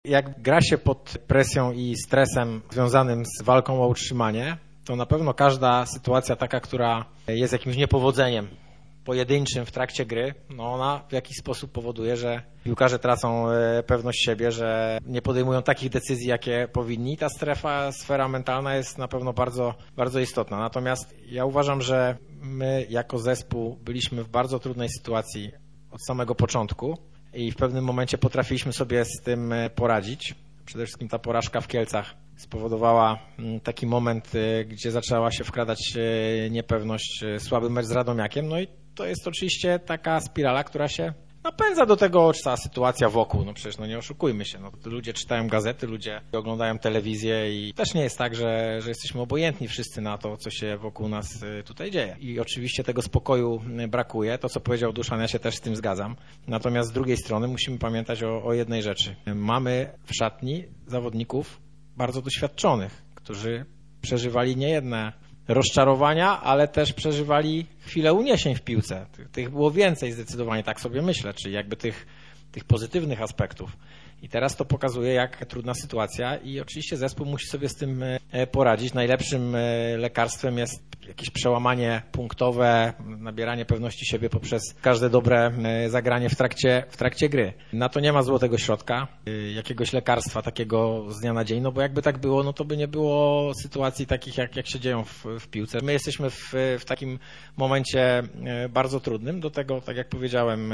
Jak gra się pod presją i stresem związanym z walką o utrzymanie, to na pewno każda sytuacja taka, która jest jakimś niepowodzeniem pojedynczym w trakcie gry, no ona w jakiś sposób powoduje, że piłkarze tracą pewność siebie, że nie podejmują takich decyzji, jakie powinni. Ta sfera mentalna jest na pewno bardzo, bardzo istotna. Natomiast ja uważam, że my jako zespół byliśmy w bardzo trudnej sytuacji od samego początku i w pewnym momencie potrafiliśmy sobie z tym poradzić. Przede wszystkim ta porażka w Kielcach spowodowała taki moment, gdzie zaczęła się wkradać niepewność, słaby mecz z Radomiakiem. No i to jest oczywiście taka spirala, która się napędza do tego, cała sytuacja wokół. No przecież nie oszukujmy się. Ludzie czytają gazety, ludzie oglądają telewizję i też nie jest tak, że jesteśmy obojętni wszyscy na to, co się wokół nas tutaj dzieje. I oczywiście tego spokoju brakuje. To, co powiedział Duszan, ja się też z tym zgadzam. Natomiast z drugiej strony musimy pamiętać o jednej rzeczy. Mamy w szatni zawodników bardzo doświadczonych, którzy przeżywali niejedne rozczarowania, ale też przeżywali chwilę uniesień w piłce. Tych było więcej zdecydowanie, tak sobie myślę, czyli jakby tych pozytywnych aspektów. I teraz to pokazuje, jak trudna sytuacja i oczywiście zespół musi sobie z tym poradzić. Najlepszym lekarstwem jest jakieś przełamanie punktowe, nabieranie pewności siebie poprzez każde dobre zagranie w trakcie gry. Na to nie ma złotego środka, jakiegoś lekarstwa takiego z dnia na dzień, no bo jakby tak było, no to by nie było sytuacji takich, jak się dzieją w piłce. My jesteśmy w takim momencie bardzo trudnym. Do tego, tak jak powiedziałem,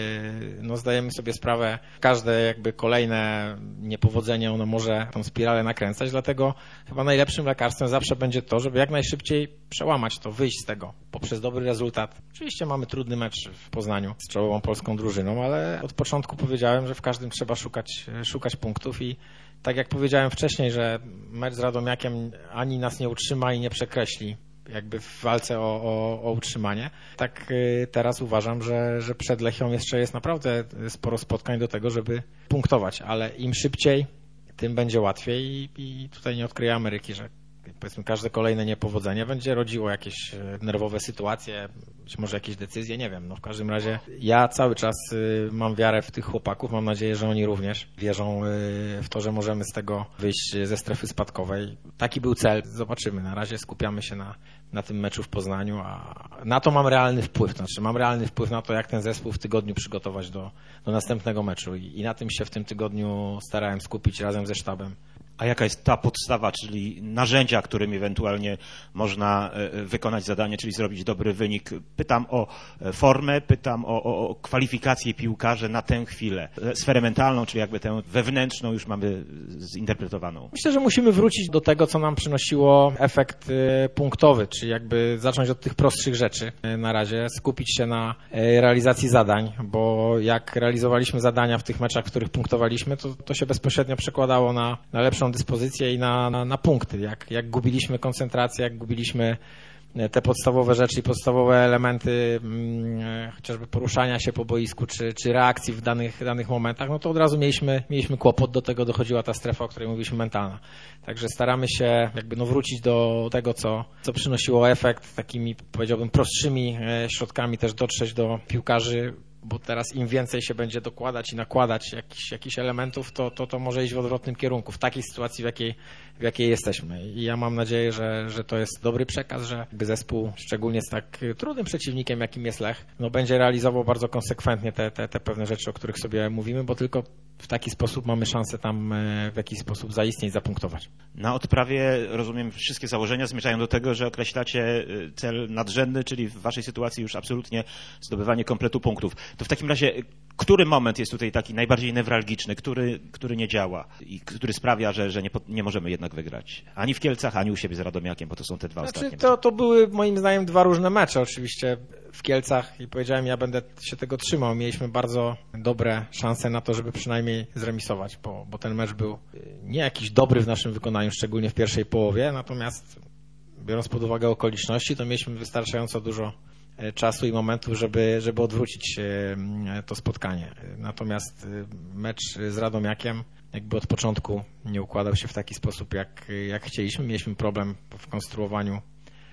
no zdajemy sobie sprawę, każde jakby kolejne niepowodzenie, ono może tą spiralę nakręcać, dlatego chyba najlepszym lekarstwem zawsze będzie to, żeby jak najszybciej przełamać to, wyjść z tego poprzez dobry rezultat. Oczywiście mamy trudny mecz w Poznaniu z czołową polską drużyną, ale od początku powiedziałem, że w każdym trzeba szukać punktów i tak jak powiedziałem wcześniej, że mecz z Radomiakiem ani nas nie utrzyma i nie przekreśli jakby w walce o utrzymanie. Tak teraz uważam, że przed Lechią jeszcze jest naprawdę sporo spotkań do tego, żeby punktować, ale im szybciej, tym będzie łatwiej i tutaj nie odkryję Ameryki, że powiedzmy każde kolejne niepowodzenie będzie rodziło jakieś nerwowe sytuacje, być może jakieś decyzje, nie wiem. No w każdym razie ja cały czas mam wiarę w tych chłopaków, mam nadzieję, że oni również wierzą w to, że możemy z tego wyjść ze strefy spadkowej. Taki był cel, zobaczymy. Na razie skupiamy się na tym meczu w Poznaniu, a na to mam realny wpływ. Znaczy mam realny wpływ na to, jak ten zespół w tygodniu przygotować do następnego meczu i na tym się w tym tygodniu starałem skupić razem ze sztabem. A jaka jest ta podstawa, czyli narzędzia, którymi ewentualnie można wykonać zadanie, czyli zrobić dobry wynik? Pytam o formę, pytam o kwalifikację piłkarzy na tę chwilę. Sferę mentalną, czyli jakby tę wewnętrzną już mamy zinterpretowaną. Myślę, że musimy wrócić do tego, co nam przynosiło efekt punktowy, czyli jakby zacząć od tych prostszych rzeczy na razie, skupić się na realizacji zadań, bo jak realizowaliśmy zadania w tych meczach, w których punktowaliśmy, to się bezpośrednio przekładało na lepszą dyspozycję i na punkty. Jak gubiliśmy koncentrację, jak gubiliśmy te podstawowe rzeczy i podstawowe elementy chociażby poruszania się po boisku czy reakcji w danych momentach, no to od razu mieliśmy kłopot, do tego dochodziła ta strefa, o której mówiliśmy, mentalna. Także staramy się jakby wrócić do tego, co przynosiło efekt, takimi powiedziałbym prostszymi środkami też dotrzeć do piłkarzy, bo teraz im więcej się będzie dokładać i nakładać jakichś elementów, to może iść w odwrotnym kierunku, w takiej sytuacji, w jakiej jesteśmy. I ja mam nadzieję, że to jest dobry przekaz, że zespół, szczególnie z tak trudnym przeciwnikiem, jakim jest Lech, będzie realizował bardzo konsekwentnie te pewne rzeczy, o których sobie mówimy, bo tylko w taki sposób mamy szansę tam w jakiś sposób zaistnieć, zapunktować. Na odprawie, rozumiem, wszystkie założenia zmierzają do tego, że określacie cel nadrzędny, czyli w waszej sytuacji już absolutnie zdobywanie kompletu punktów. To w takim razie, który moment jest tutaj taki najbardziej newralgiczny, który nie działa i który sprawia, że nie możemy jednak wygrać? Ani w Kielcach, ani u siebie z Radomiakiem, bo to są te dwa ostatnie. To były moim zdaniem dwa różne mecze. Oczywiście w Kielcach i powiedziałem, ja będę się tego trzymał. Mieliśmy bardzo dobre szanse na to, żeby przynajmniej zremisować, bo ten mecz był nie jakiś dobry w naszym wykonaniu, szczególnie w pierwszej połowie, natomiast biorąc pod uwagę okoliczności, to mieliśmy wystarczająco dużo czasu i momentów, żeby odwrócić to spotkanie. Natomiast mecz z Radomiakiem jakby od początku nie układał się w taki sposób, jak chcieliśmy. Mieliśmy problem w konstruowaniu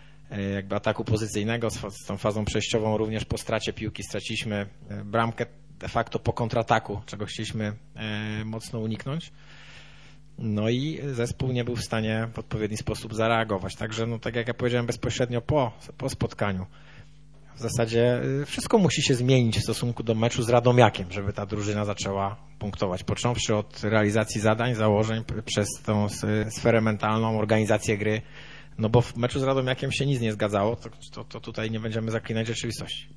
jakby ataku pozycyjnego z tą fazą przejściową. Również po stracie piłki straciliśmy bramkę de facto po kontrataku, czego chcieliśmy mocno uniknąć. No i zespół nie był w stanie w odpowiedni sposób zareagować. Także, no tak jak ja powiedziałem bezpośrednio po spotkaniu, w zasadzie wszystko musi się zmienić w stosunku do meczu z Radomiakiem, żeby ta drużyna zaczęła punktować. Począwszy od realizacji zadań, założeń, przez tą sferę mentalną, organizację gry. No bo w meczu z Radomiakiem się nic nie zgadzało, to tutaj nie będziemy zaklinać rzeczywistości.